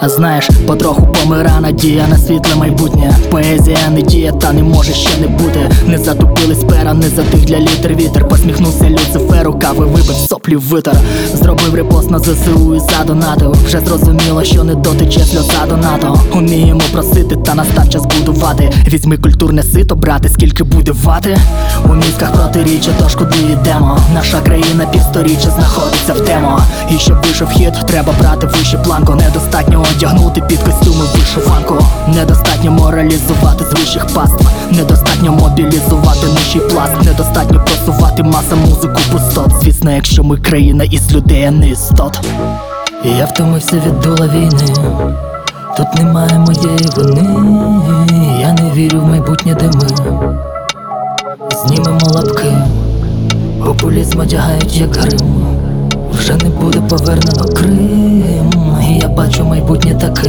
А знаєш, потроху помира надія на світле майбутнє. Поезія не діє, та не може ще не бути. Не затупились пера, не затих для літер вітер. Посміхнувся Люциферу, кави випив, соплі витер. Зробив репост на ЗСУ і задонатив. Вже зрозуміло, що не дотече сльоза до НАТО. Уміємо просити, та настав час будувати. Візьми культурне сито, брати, скільки буде вати. У мізках протиріччя, тож куди йдемо? Наша країна півсторіччя знаходиться в тему. І щоб вийшов хід, треба брати вище планку. Недостатньо одягнути під костюми вишиванку. Недостатньо моралізувати з вищих паств. Недостатньо мобілізувати нижчий пласт. Недостатньо просувати маса музику пустот. Звісно, якщо ми країна із людей, а не істот. І я втомився від дула війни. Тут немає моєї вини. Я не вірю в майбутнє, де ми знімемо лапки. Популізм одягають як грим. Вже не буде повернено Крим. І я бачу майбутнє таким.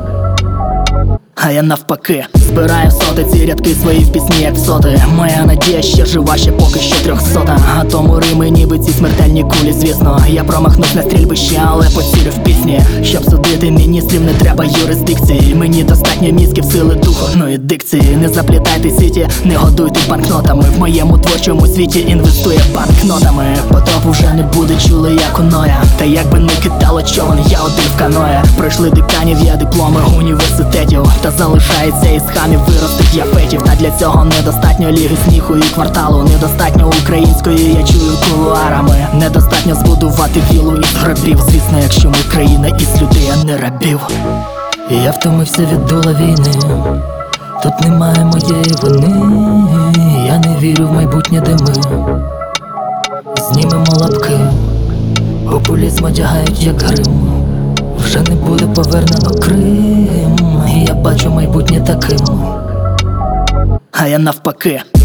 А я навпаки збираю соти, ці рядки свої в пісні, як соти. Моя надія ще жива, ще поки що 300. А тому рими ніби ці смертельні кулі, звісно. Я промахнусь на стрільбище, але поцілю в пісні. Щоб судити міністрів, не треба юрисдикції. Мені достатньо мізків, сили духу, ну і дикції. Не заплітайте сіті, не годуйте банкнотами. В моєму творчому світі інвестує банкнотами. Потоп уже не буде, чули як у Ноя. Та якби не кидало човен, я один в каное. Пройшли деканів, є дипломи університетів. Та залишається із хамів виростить яфетів. Та для цього недостатньо ліги сміху і кварталу. Недостатньо української, я чую кулуарами. Недостатньо збудувати вілу із грабів. Звісно, якщо ми країна із людей, а не рабів. І я втомився від дула війни. Тут немає моєї вини. Я не вірю в майбутнє, де ми знімемо лапки. Популізм одягають як грим. Вже не буде повернено Крим. І я бачу майбутнє таким. А я навпаки